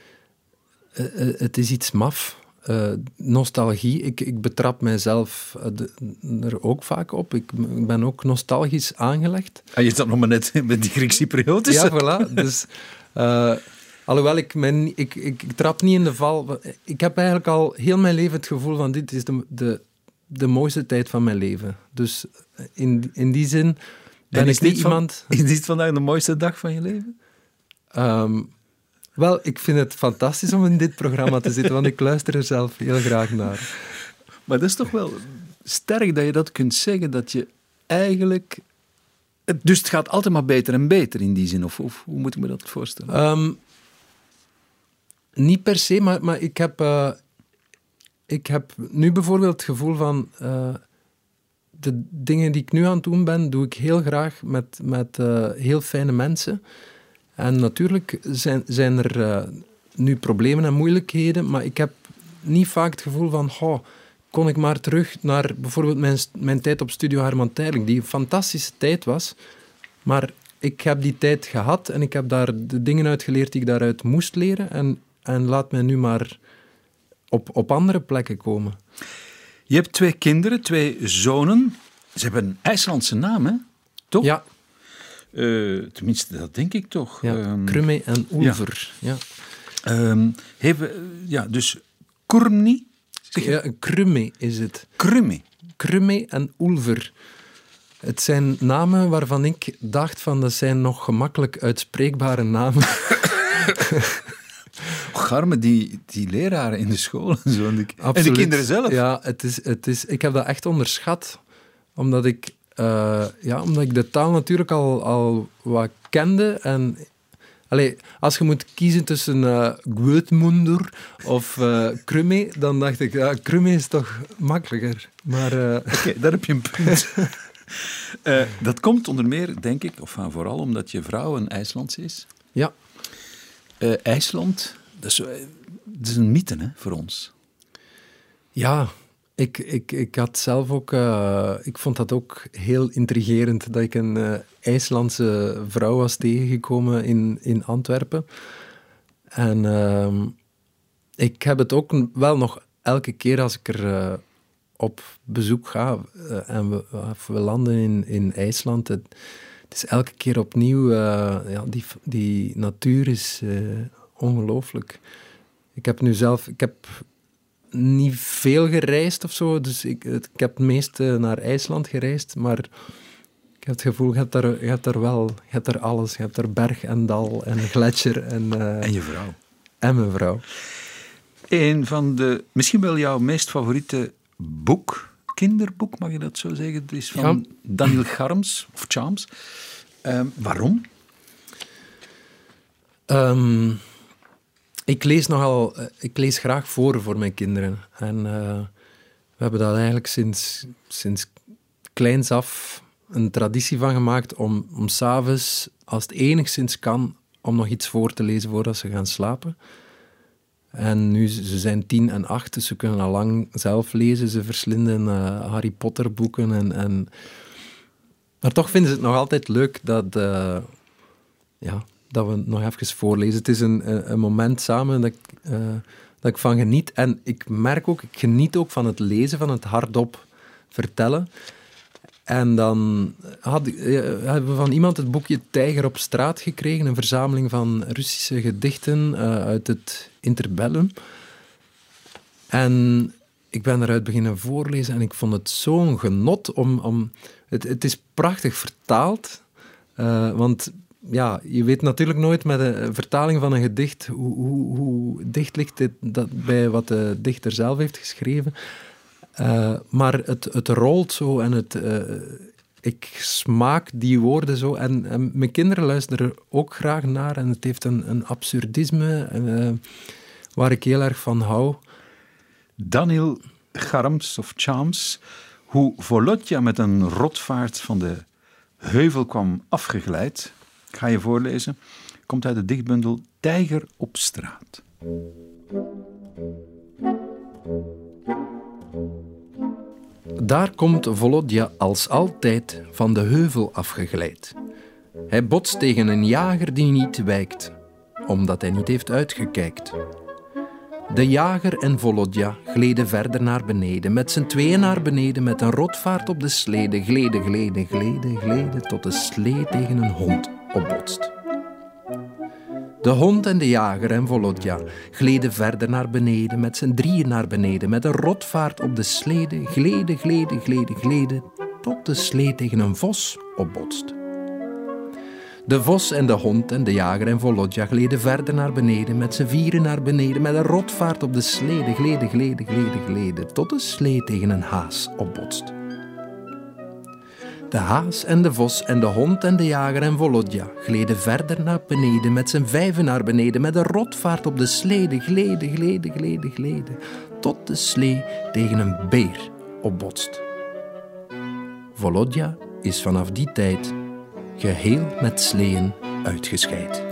uh, het is iets maf. Uh, nostalgie, ik, ik betrap mijzelf uh, de, er ook vaak op. Ik, ik ben ook nostalgisch aangelegd. En je zat nog maar net met die Grieks-Cypriotische. Ja, voilà. Dus, uh, alhoewel, ik, mijn, ik, ik, ik trap niet in de val. Ik heb eigenlijk al heel mijn leven het gevoel van dit is de, de, de mooiste tijd van mijn leven. Dus in, in die zin ben ik niet van, iemand... Is dit vandaag de mooiste dag van je leven? Um, Wel, ik vind het fantastisch om in dit programma te zitten, want ik luister er zelf heel graag naar. Maar dat is toch wel sterk dat je dat kunt zeggen, dat je eigenlijk... Dus het gaat altijd maar beter en beter in die zin, of, of hoe moet ik me dat voorstellen? Um, niet per se, maar, maar ik, heb, uh, ik heb nu bijvoorbeeld het gevoel van... Uh, de dingen die ik nu aan het doen ben, doe ik heel graag met, met uh, heel fijne mensen... En natuurlijk zijn, zijn er uh, nu problemen en moeilijkheden, maar ik heb niet vaak het gevoel van, oh, kon ik maar terug naar bijvoorbeeld mijn, mijn tijd op Studio Herman Teirling, die een fantastische tijd was, maar ik heb die tijd gehad en ik heb daar de dingen uit geleerd die ik daaruit moest leren en, en laat mij nu maar op, op andere plekken komen. Je hebt twee kinderen, twee zonen. Ze hebben een IJslandse naam, hè? Toch? Ja. Uh, tenminste, dat denk ik toch. Ja, um, Krumme en Ulver. Ja. Ja. Um, hebben, ja, dus Kurmni. Ja, Krumme is het. Krumme. Krumme en Ulver. Het zijn namen waarvan ik dacht van dat zijn nog gemakkelijk uitspreekbare namen. Garme, die, die leraren in de school en zo. En de, Absoluut. En de kinderen zelf. Ja, het is, het is, ik heb dat echt onderschat. Omdat ik, uh, ja, omdat ik de taal natuurlijk al, al wat kende. En, allee, als je moet kiezen tussen uh, Goetmundur of uh, Krumme, dan dacht ik, ja, Krumme is toch makkelijker. Maar uh, Oké, okay, daar heb je een punt. uh, dat komt onder meer, denk ik, of vooral omdat je vrouw een IJslandse is. Ja. Uh, IJsland, dat is, dat is een mythe, hè, voor ons. Ja, Ik, ik, ik had zelf ook... Uh, ik vond dat ook heel intrigerend dat ik een uh, IJslandse vrouw was tegengekomen in, in Antwerpen. En uh, ik heb het ook wel nog elke keer als ik er uh, op bezoek ga uh, en we, uh, we landen in, in IJsland. Het, het is elke keer opnieuw... Uh, ja, die, die natuur is uh, ongelooflijk. Ik heb nu zelf... Ik heb niet veel gereisd of zo, dus ik, ik heb het meest naar IJsland gereisd, maar ik heb het gevoel, je hebt daar, je hebt daar wel, je hebt daar alles. Je hebt daar berg en dal en gletsjer. En, uh, en je vrouw. En mijn vrouw. Een van de, misschien wel jouw meest favoriete boek, kinderboek, mag je dat zo zeggen? Het is van ja. Daniel Charms, of Charms. Uh, waarom? Um, ik lees nogal, ik lees graag voor voor mijn kinderen. En uh, we hebben daar eigenlijk sinds, sinds kleins af een traditie van gemaakt om, om 's avonds, als het enigszins kan, om nog iets voor te lezen voordat ze gaan slapen. En nu, ze zijn tien en acht, dus ze kunnen al lang zelf lezen. Ze verslinden uh, Harry Potter boeken. En, en... Maar toch vinden ze het nog altijd leuk dat, uh, ja, dat we nog even voorlezen. Het is een, een moment samen dat ik, uh, dat ik van geniet. En ik merk ook, ik geniet ook van het lezen, van het hardop vertellen. En dan had, uh, hebben we van iemand het boekje Tijger op straat gekregen, een verzameling van Russische gedichten uh, uit het interbellum. En ik ben eruit beginnen voorlezen en ik vond het zo'n genot om... om het, het is prachtig vertaald, uh, want ja, je weet natuurlijk nooit met een vertaling van een gedicht hoe, hoe, hoe dicht ligt dit, dat bij wat de dichter zelf heeft geschreven. Uh, maar het, het rolt zo en het, uh, ik smaak die woorden zo. En, en mijn kinderen luisteren er ook graag naar. En het heeft een, een absurdisme uh, waar ik heel erg van hou. Daniel Charms of Charms. Hoe Volodja met een rotvaart van de heuvel kwam afgegeleid. Ik ga je voorlezen. Komt uit de dichtbundel Tijger op straat. Daar komt Volodja als altijd van de heuvel afgegeleid. Hij botst tegen een jager die niet wijkt, omdat hij niet heeft uitgekijkt. De jager en Volodja gleden verder naar beneden, met z'n tweeën naar beneden, met een rotvaart op de slede, gleden, gleden, gleden, gleden, tot de slee tegen een hond opbotst. De hond en de jager en Volodja gleden verder naar beneden, met z'n drieën naar beneden, met een rotvaart op de slede, gleden, gleden, gleden, gleden, tot de slee tegen een vos opbotst. De vos en de hond en de jager en Volodja gleden verder naar beneden, met z'n vieren naar beneden, met een rotvaart op de slede, gleden, gleden, gleden, gleden, tot de slee tegen een haas opbotst. De haas en de vos en de hond en de jager en Volodja gleden verder naar beneden, met z'n vijven naar beneden, met een rotvaart op de slede, gleden, gleden, gleden, gleden, tot de slee tegen een beer opbotst. Volodja is vanaf die tijd geheel met sleeën uitgescheid.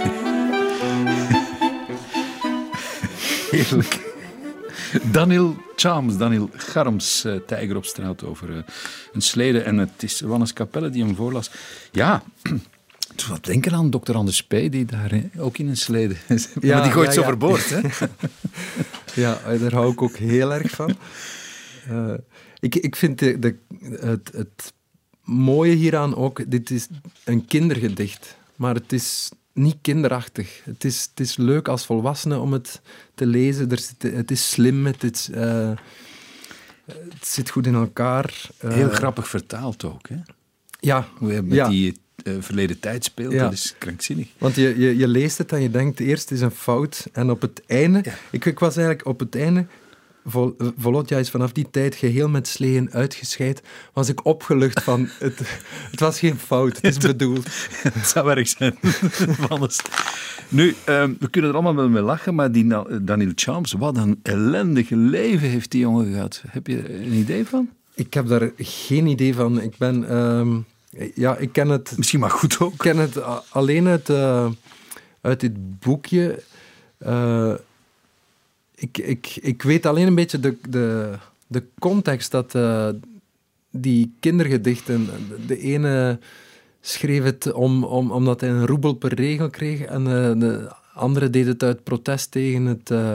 Heerlijk. Daniel Charms, Daniel Charms, uh, Tijger op straat over uh, een slede. En het is Wannes Capelle die hem voorlas. Ja, het doet wat denken aan dokter Anders P., die daar hè, ook in een slede is. Ja, maar die gooit ja, zo ja. overboord, hè? Ja, daar hou ik ook heel erg van. Uh, ik, ik vind de, de, het, het mooie hieraan ook, dit is een kindergedicht, maar het is niet kinderachtig. Het is, het is leuk als volwassene om het te lezen. Er zit, het is slim, het, is, uh, het zit goed in elkaar. Uh, Heel grappig vertaald ook, hè? Ja. Hoe je met ja. die uh, verleden tijd speelt, ja. Dat is krankzinnig. Want je, je, je leest het en je denkt, eerst is een fout en op het einde... Ja. Ik, ik was eigenlijk op het einde... Vol, Volodja is vanaf die tijd geheel met sleeën uitgescheid. Was ik opgelucht van... Het, het was geen fout, het is bedoeld. Het zou erg zijn. Nu, um, we kunnen er allemaal wel mee lachen, maar die Daniel Charms, wat een ellendige leven heeft die jongen gehad. Heb je een idee van? Ik heb daar geen idee van. Ik ben... Um, ja, ik ken het... Misschien maar goed ook. Ik ken het alleen uit, uh, uit dit boekje... Uh, Ik, ik, ik weet alleen een beetje de, de, de context dat uh, die kindergedichten... De ene schreef het om, om, omdat hij een roebel per regel kreeg en uh, de andere deed het uit protest tegen het... Uh,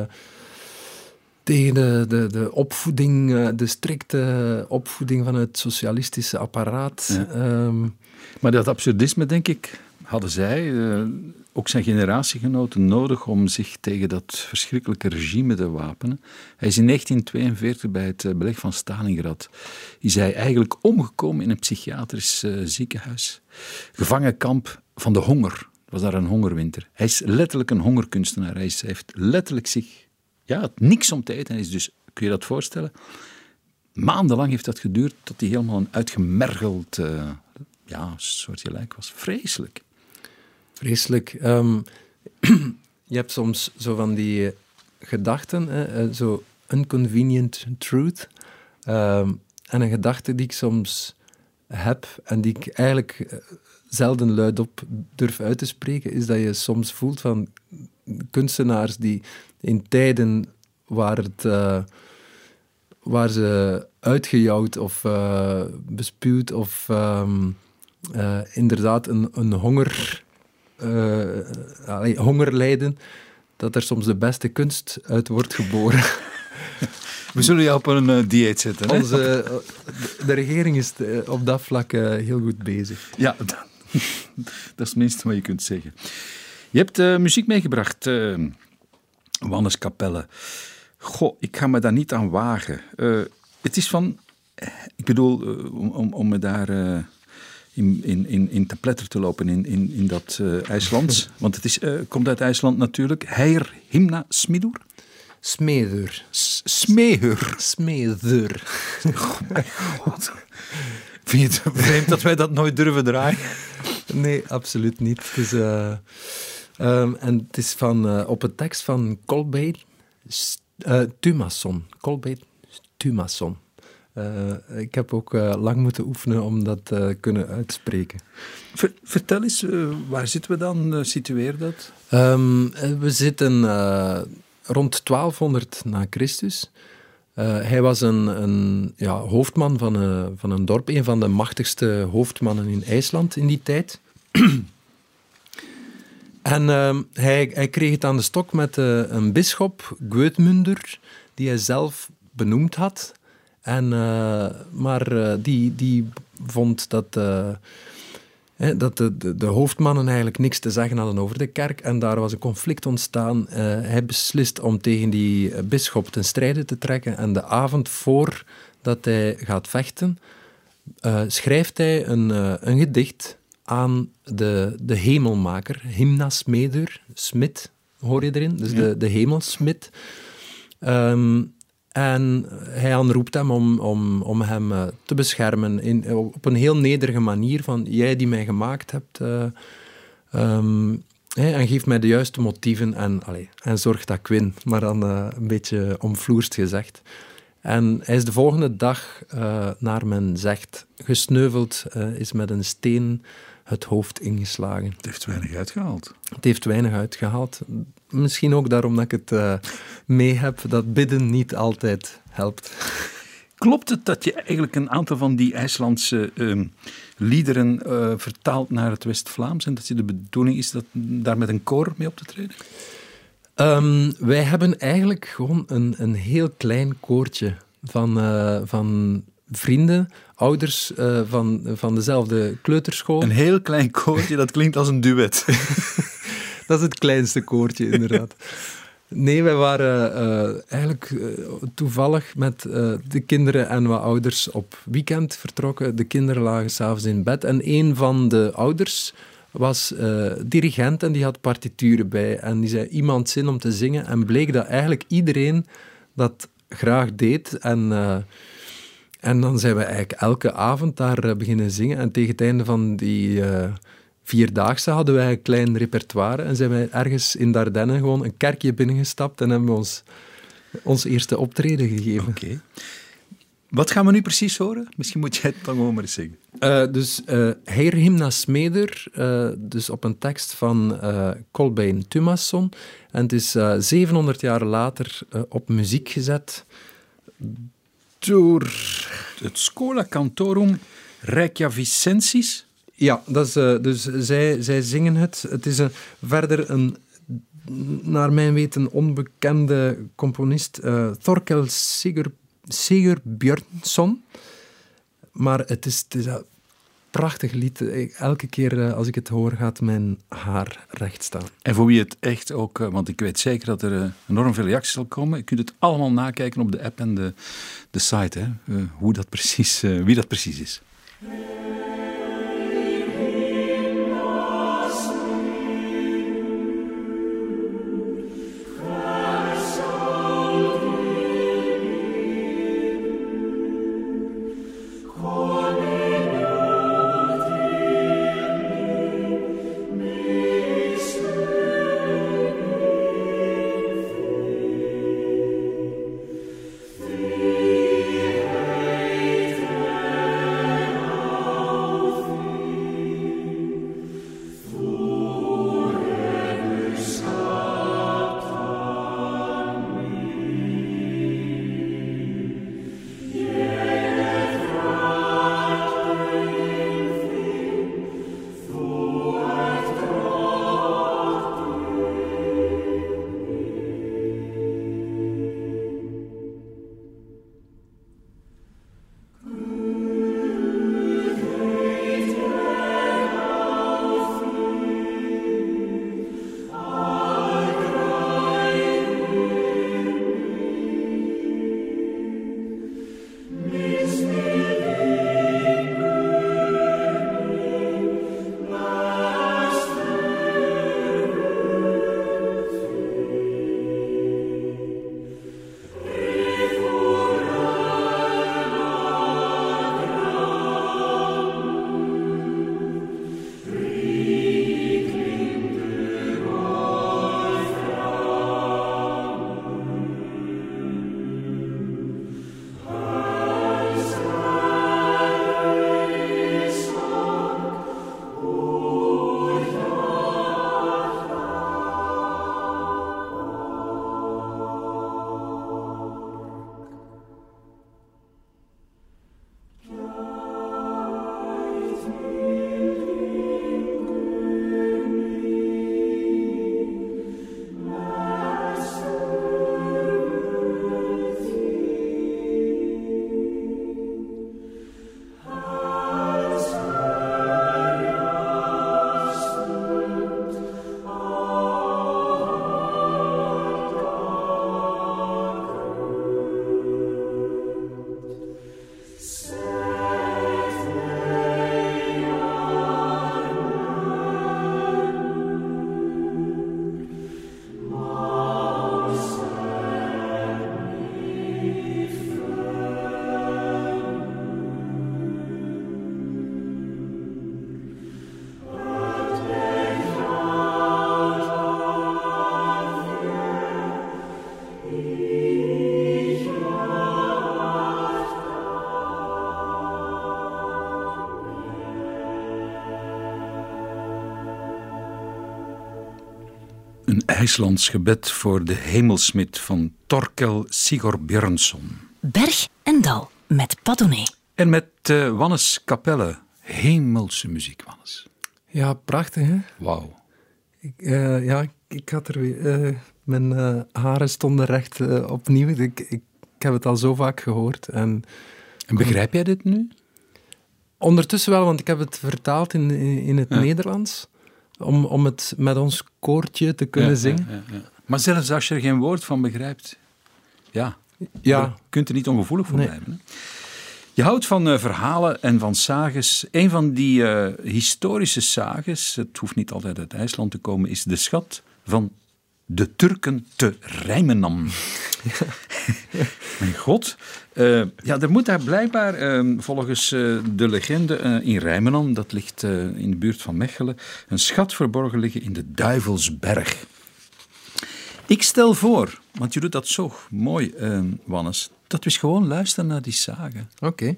tegen de, de, de opvoeding, uh, de strikte opvoeding van het socialistische apparaat. Ja. Um, maar dat absurdisme, denk ik, hadden zij, uh, ook zijn generatiegenoten, nodig om zich tegen dat verschrikkelijke regime te wapenen. Hij is in negentien tweeënveertig bij het uh, beleg van Stalingrad is hij eigenlijk omgekomen in een psychiatrisch uh, ziekenhuis. Gevangenkamp van de honger. Het was daar een hongerwinter. Hij is letterlijk een hongerkunstenaar. Hij, is, hij heeft letterlijk zich... Ja, niks om te eten. Hij is dus, kun je dat voorstellen? Maandenlang heeft dat geduurd tot hij helemaal een uitgemergeld uh, ja, soort gelijk was. Vreselijk. Vreselijk. Um, je hebt soms zo van die uh, gedachten, uh, zo inconvenient truth. Um, en een gedachte die ik soms heb en die ik eigenlijk uh, zelden luidop durf uit te spreken, is dat je soms voelt van kunstenaars die in tijden waar, het, uh, waar ze uitgejouwd of uh, bespuwd of um, uh, inderdaad een, een honger, uh, allee, honger lijden, dat er soms de beste kunst uit wordt geboren. We zullen jou op een uh, dieet zetten. Hè? Onze, uh, de regering is uh, op dat vlak uh, heel goed bezig. Ja, dat, dat is het minste wat je kunt zeggen. Je hebt uh, muziek meegebracht, uh, Wannes Capelle. Goh, ik ga me daar niet aan wagen. Uh, het is van... Ik bedoel, uh, om, om me daar uh, in, in, in te pletter te lopen in, in, in dat uh, IJslands. Want het is, uh, komt uit IJsland natuurlijk. Heir Himna Smidur. Smeder. Smehur. Smeder. Oh mijn god. Vind je het vreemd dat wij dat nooit durven draaien? Nee, absoluut niet. Het is, uh, um, en het is van, uh, op een tekst van Kolbeinn uh, Tumasson. Kolbeinn Tumasson. Uh, ik heb ook uh, lang moeten oefenen om dat te uh, kunnen uitspreken. Ver, vertel eens, uh, waar zitten we dan? Uh, situeer dat? Um, we zitten uh, rond twaalfhonderd na Christus. Uh, hij was een, een ja, hoofdman van een, van een dorp, een van de machtigste hoofdmannen in IJsland in die tijd. En uh, hij, hij kreeg het aan de stok met uh, een bisschop, Gudmundur, die hij zelf benoemd had. En, uh, maar uh, die, die vond dat, uh, hè, dat de, de, de hoofdmannen eigenlijk niks te zeggen hadden over de kerk. En daar was een conflict ontstaan. Uh, hij beslist om tegen die uh, bisschop ten strijde te trekken. En de avond voor dat hij gaat vechten, uh, schrijft hij een, uh, een gedicht aan de, de hemelmaker, Himna Smidur, smid, hoor je erin? Dus ja. de, de hemelsmid. Um, En hij aanroept hem om, om, om hem uh, te beschermen in, op een heel nederige manier van jij die mij gemaakt hebt uh, um, hey, en geef mij de juiste motieven en, allee, en zorg dat ik win. Maar dan uh, een beetje omvloerst gezegd. En hij is de volgende dag, uh, naar men zegt, gesneuveld, uh, is met een steen het hoofd ingeslagen. Het heeft weinig uitgehaald. Het heeft weinig uitgehaald. Misschien ook daarom dat ik het uh, mee heb, dat bidden niet altijd helpt. Klopt het dat je eigenlijk een aantal van die IJslandse uh, liederen uh, vertaalt naar het West-Vlaams en dat je de bedoeling is dat daar met een koor mee op te treden? Um, wij hebben eigenlijk gewoon een, een heel klein koortje van, uh, van vrienden, ouders uh, van, van dezelfde kleuterschool. Een heel klein koortje, dat klinkt als een duet. Dat is het kleinste koortje, inderdaad. Nee, wij waren uh, eigenlijk uh, toevallig met uh, de kinderen en wat ouders op weekend vertrokken. De kinderen lagen s'avonds in bed en een van de ouders was uh, dirigent en die had partituren bij. En die zei, iemand zin om te zingen. En bleek dat eigenlijk iedereen dat graag deed. En, uh, en dan zijn we eigenlijk elke avond daar uh, beginnen zingen. En tegen het einde van die... Uh, Vierdaagse hadden wij een klein repertoire en zijn wij ergens in Dardenne gewoon een kerkje binnengestapt en hebben we ons, ons eerste optreden gegeven. Oké. Okay. Wat gaan we nu precies horen? Misschien moet jij het dan gewoon maar eens zeggen. Uh, dus uh, Heir Himna Smidur, uh, dus op een tekst van uh, Kolbeinn Tumasson. En het is uh, zevenhonderd jaar later uh, op muziek gezet door... Het Schola Cantorum Reykjavicensis. Ja, dat is, uh, dus zij, zij zingen het. Het is een, verder een, naar mijn weten, onbekende componist, uh, Thorkel Sigur, Sigurbjörnsson. Maar het is, het is een prachtig lied. Elke keer uh, als ik het hoor, gaat mijn haar recht staan. En voor wie het echt ook, uh, want ik weet zeker dat er uh, enorm veel reacties zal komen. Je kunt het allemaal nakijken op de app en de, de site, hè, uh, hoe dat precies, uh, wie dat precies is. Een IJslands gebed voor de hemelsmid van Thorkel Sigurbjörnsson. Berg en dal met Padone. En met uh, Wannes Capelle. Hemelse muziek, Wannes. Ja, prachtig, hè? Wauw. Ik, uh, ja, ik, ik had er weer... Uh, mijn uh, haren stonden recht uh, opnieuw. Ik, ik, ik heb het al zo vaak gehoord. En, en begrijp jij dit nu? Ondertussen wel, want ik heb het vertaald in, in, in het ja. Nederlands. Om, om het met ons koortje te kunnen ja, zingen. Ja, ja, ja. Maar zelfs als je er geen woord van begrijpt, ja, ja. je kunt er niet ongevoelig voor nee. blijven. Hè? Je houdt van uh, verhalen en van sages. Een van die uh, historische sages, het hoeft niet altijd uit IJsland te komen, is de schat van de Turken te Rijmenam. Ja. Mijn god. Uh, ja, er moet daar blijkbaar, uh, volgens uh, de legende uh, in Rijmenam, dat ligt uh, in de buurt van Mechelen, een schat verborgen liggen in de Duivelsberg. Ik stel voor, want je doet dat zo mooi, uh, Wannes, dat we eens gewoon luisteren naar die sage. Oké. Okay.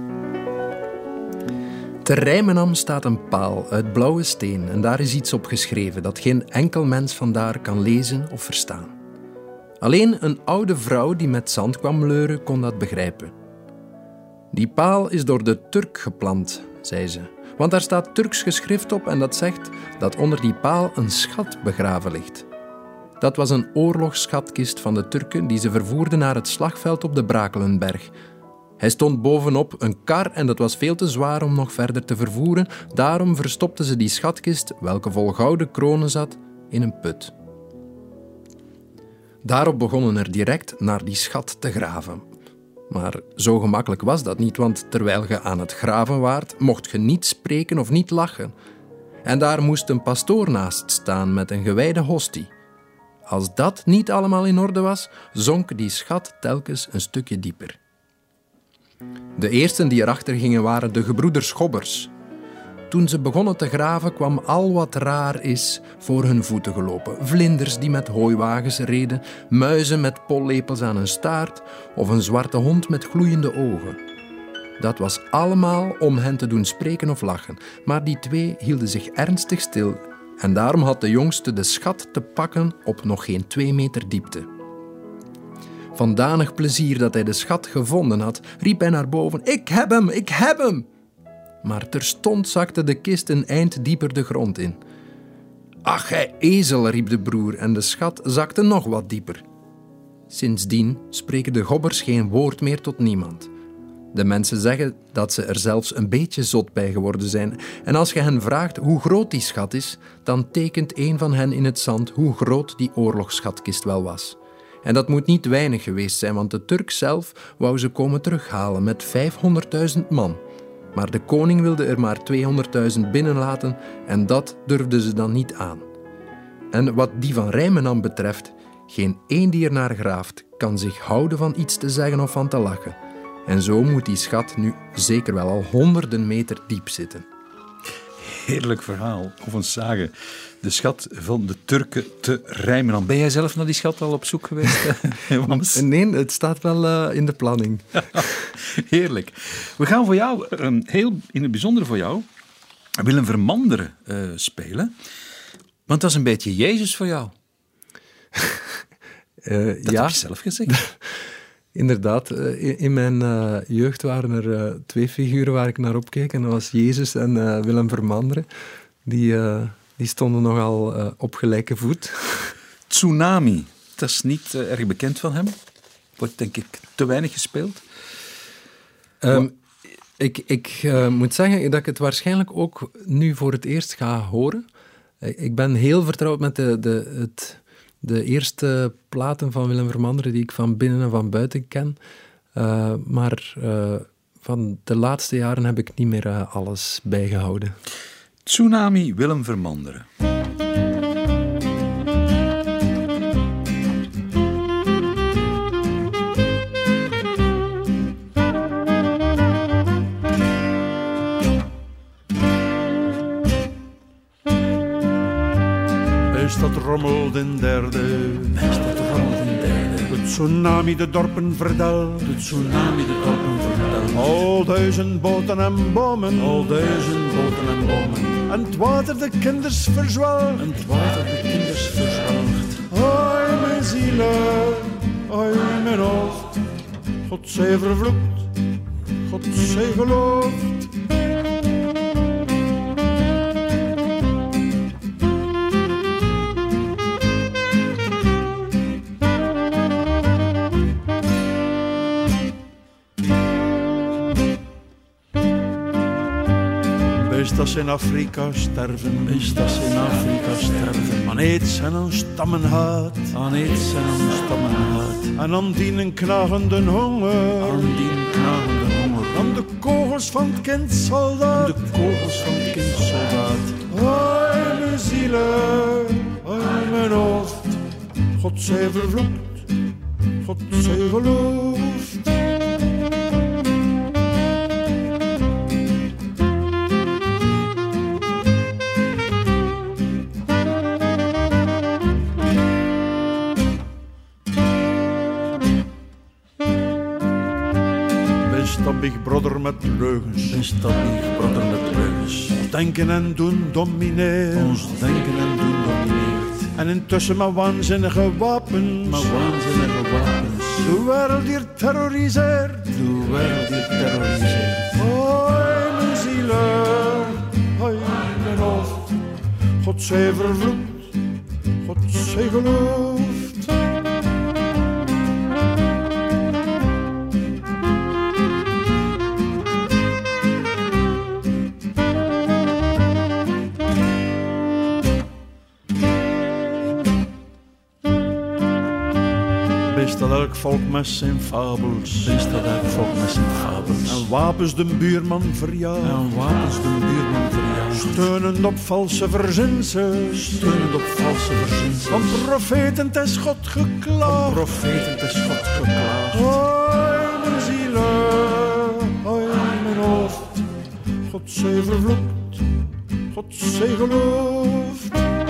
Te Rijmenam staat een paal uit blauwe steen en daar is iets op geschreven dat geen enkel mens vandaar kan lezen of verstaan. Alleen een oude vrouw die met zand kwam leuren kon dat begrijpen. Die paal is door de Turk geplant, zei ze. Want daar staat Turks geschrift op en dat zegt dat onder die paal een schat begraven ligt. Dat was een oorlogsschatkist van de Turken die ze vervoerden naar het slagveld op de Brakelenberg. Hij stond bovenop een kar en dat was veel te zwaar om nog verder te vervoeren. Daarom verstopten ze die schatkist, welke vol gouden kronen zat, in een put. Daarop begonnen er direct naar die schat te graven. Maar zo gemakkelijk was dat niet, want terwijl je aan het graven waart, mocht je niet spreken of niet lachen. En daar moest een pastoor naast staan met een gewijde hostie. Als dat niet allemaal in orde was, zonk die schat telkens een stukje dieper. De eersten die erachter gingen waren de gebroeders Schobbers. Toen ze begonnen te graven kwam al wat raar is voor hun voeten gelopen. Vlinders die met hooiwagens reden, muizen met pollepels aan hun staart of een zwarte hond met gloeiende ogen. Dat was allemaal om hen te doen spreken of lachen, maar die twee hielden zich ernstig stil en daarom had de jongste de schat te pakken op nog geen twee meter diepte. Van danig plezier dat hij de schat gevonden had, riep hij naar boven: "Ik heb hem, ik heb hem!" Maar terstond zakte de kist een eind dieper de grond in. "Ach, gij ezel," riep de broer en de schat zakte nog wat dieper. Sindsdien spreken de Gobbers geen woord meer tot niemand. De mensen zeggen dat ze er zelfs een beetje zot bij geworden zijn. En als je hen vraagt hoe groot die schat is, dan tekent een van hen in het zand hoe groot die oorlogsschatkist wel was. En dat moet niet weinig geweest zijn, want de Turk zelf wou ze komen terughalen met vijfhonderdduizend man. Maar de koning wilde er maar tweehonderdduizend binnenlaten en dat durfden ze dan niet aan. En wat die van Rijmenam betreft, geen één die er naar graaft kan zich houden van iets te zeggen of van te lachen. En zo moet die schat nu zeker wel al honderden meter diep zitten. Heerlijk verhaal, of een sage. De schat van de Turken te Rijmenam. Ben jij zelf naar die schat al op zoek geweest? Nee, het staat wel uh, in de planning. Heerlijk. We gaan voor jou, um, heel in het bijzonder voor jou, Willem Vermanderen uh, spelen. Want dat is een beetje Jezus voor jou. uh, dat ja. heb je zelf gezegd. Inderdaad, in, in mijn uh, jeugd waren er uh, twee figuren waar ik naar opkeek. En dat was Jezus en uh, Willem Vermanderen. Die, uh, die stonden nogal uh, op gelijke voet. Tsunami, dat is niet uh, erg bekend van hem. Wordt denk ik te weinig gespeeld. Um, ik ik uh, moet zeggen dat ik het waarschijnlijk ook nu voor het eerst ga horen. Ik ben heel vertrouwd met de, de, het... De eerste platen van Willem Vermanderen die ik van binnen en van buiten ken. Uh, maar uh, van de laatste jaren heb ik niet meer uh, alles bijgehouden. Tsunami, Willem Vermanderen. Is dat rommelt in derde, Is dat rommelt in derde. De tsunami de dorpen verdelt, De tsunami de dorpen vertelt. al duizend boten en bomen, Al duizend boten en bomen. en het water de kinders verzwelgt. En het water de kinders verzwelgt. Ai mijn zielen, ai mijn hoofd, God zij vervloekt, God zij geloofd. Is dat ze in Afrika sterven, Is dat ze in Afrika sterven. aan aids en aan stammenhaat, Aan aids en aan stammenhaat. en aan die knagende honger, Aan die knagende honger. aan de kogels van het kind soldaat. De kogels van het kind soldaat. Ai mijn zielen, ai mijn hoofd, God zij vervloekt, God zij geloofd. Dat Big Brother met leugens, Is dat Big Brother met leugens. denken en doen domineert, Ons denken en doen domineert. en intussen met waanzinnige wapens Maar waanzinnige wapens. de wereld hier terroriseert. De de wereld hier terroriseert. Hoi, mijn zielen, hoi, mijn hoofd. God zij vervloekt, God zij geloofd. Is dat elk volk met zijn fabels? Is dat elk volk met zijn fabels? En wapens de buurman verjaagt. En wapens de buurman verjaagt. Steunend op valse verzinsels. Steunend op valse verzinsels. Van profeten tes God geklaagd. Van profeten tes God geklaagd. Hoi, mijn zielen, hoi, mijn hoofd. God zij vervloekt, God zij geloofd.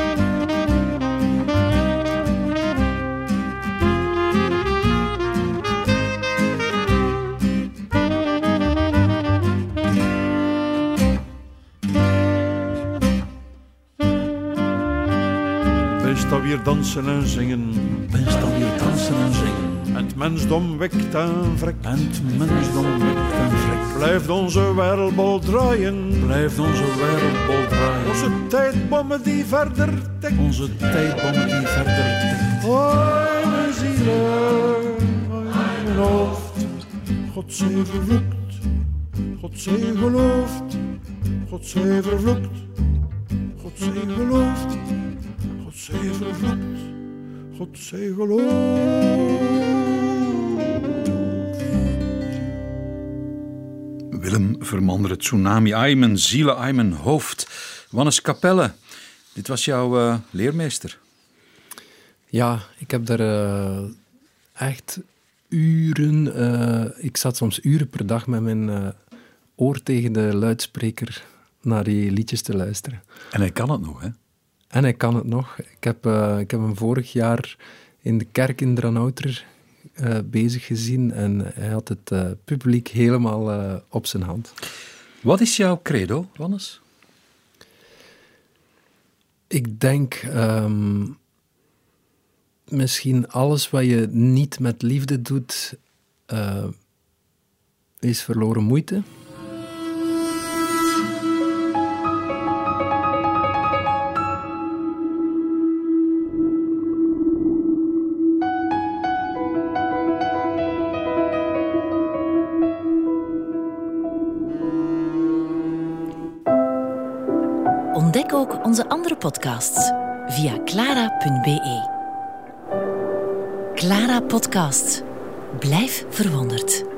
Best dat weer dansen en zingen. Best dat weer dansen en zingen. En het mensdom wekt en vrekt. En het mensdom wekt en vrekt. Blijft onze wereldbol draaien. Blijft onze wereldbol draaien. Onze tijdbommen die verder tikt. Onze tijdbommen die verder tikt. Hoi, mijn zielen, hoi, mijn hoofd. God zij vervloekt, God zij geloofd. God zij vervloekt, God zij geloofd. God zij vervloekt, God zij geloofd. Willem Vermanderen, Tsunami, ai mijn zielen, ai mijn hoofd. Wannes Capelle, dit was jouw uh, leermeester. Ja, ik heb daar uh, echt uren... Uh, ik zat soms uren per dag met mijn uh, oor tegen de luidspreker naar die liedjes te luisteren. En hij kan het nog, hè? En hij kan het nog. Ik heb, uh, ik heb hem vorig jaar in de kerk in Dranouter uh, bezig gezien en hij had het uh, publiek helemaal uh, op zijn hand. Wat is jouw credo, Wannes? Ik denk um, misschien alles wat je niet met liefde doet, uh, is verloren moeite. Ontdek ook onze andere podcasts via clara punt be. Clara Podcast. Blijf verwonderd.